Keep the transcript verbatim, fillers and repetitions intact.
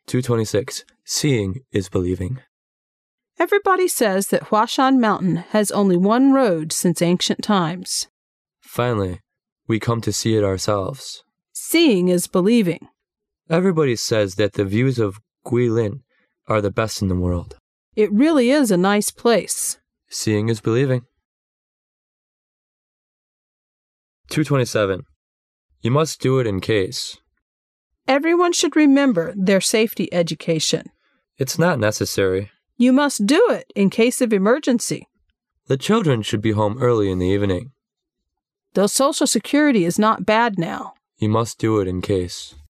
two twenty-six. Seeing is believing. Everybody says that Huashan Mountain has only one road since ancient times. Finally, we come to see it ourselves. Seeing is believing. Everybody says that the views of Guilin are the best in the world. It really is a nice place. Seeing is believing. two twenty-seven. You must do it in case. Everyone should remember their safety education. It's not necessary. You must do it in case of emergency. The children should be home early in the evening. Though Social Security is not bad now. You must do it in case.